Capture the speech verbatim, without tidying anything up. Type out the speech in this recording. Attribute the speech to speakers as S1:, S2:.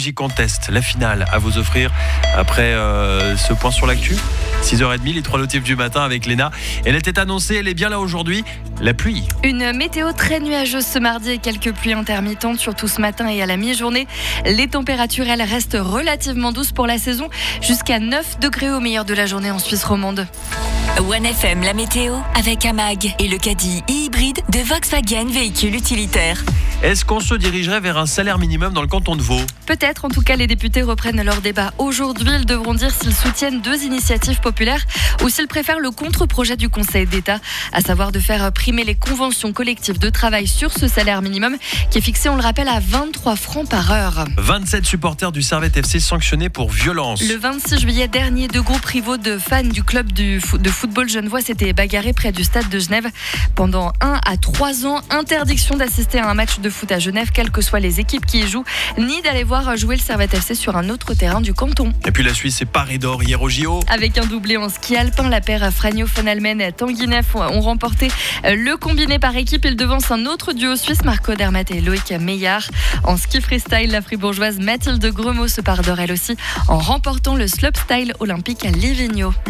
S1: Music Contest, la finale à vous offrir après euh, ce point sur l'actu. six heures trente, les trois notifs du matin avec Léna. Elle était annoncée, elle est bien là aujourd'hui, la pluie.
S2: Une météo très nuageuse ce mardi et quelques pluies intermittentes, surtout ce matin et à la mi-journée. Les températures, elles restent relativement douces pour la saison, jusqu'à neuf degrés au meilleur de la journée en Suisse romande.
S3: One F M, la météo, avec Amag et le Caddy e-hybride de Volkswagen véhicule utilitaire.
S1: Est-ce qu'on se dirigerait vers un salaire minimum dans le canton de Vaud ?
S2: Peut-être, en tout cas, les députés reprennent leur débat aujourd'hui. Ils devront dire s'ils soutiennent deux initiatives populaires ou s'ils préfèrent le contre-projet du Conseil d'État, à savoir de faire primer les conventions collectives de travail sur ce salaire minimum qui est fixé, on le rappelle, à vingt-trois francs par heure.
S1: vingt-sept supporters du Servette F C sanctionnés pour violence.
S2: Le vingt-six juillet dernier, deux groupes rivaux de fans du club du fo- de football genevois s'étaient bagarrés près du stade de Genève. Pendant un à trois ans, interdiction d'assister à un match de foot à Genève, quelles que soient les équipes qui y jouent, ni d'aller voir jouer le Servette F C sur un autre terrain du canton.
S1: Et puis la Suisse est parée d'or hier au J O.
S2: Avec un doublé en ski alpin, la paire Fragno von Almen et Tanguy Neff ont remporté le combiné par équipe. Ils devancent un autre duo suisse, Marco Dermat et Loïc Meillard. En ski freestyle, la fribourgeoise Mathilde Gremaud se pare d'or elle aussi en remportant le slopestyle olympique à Livigno.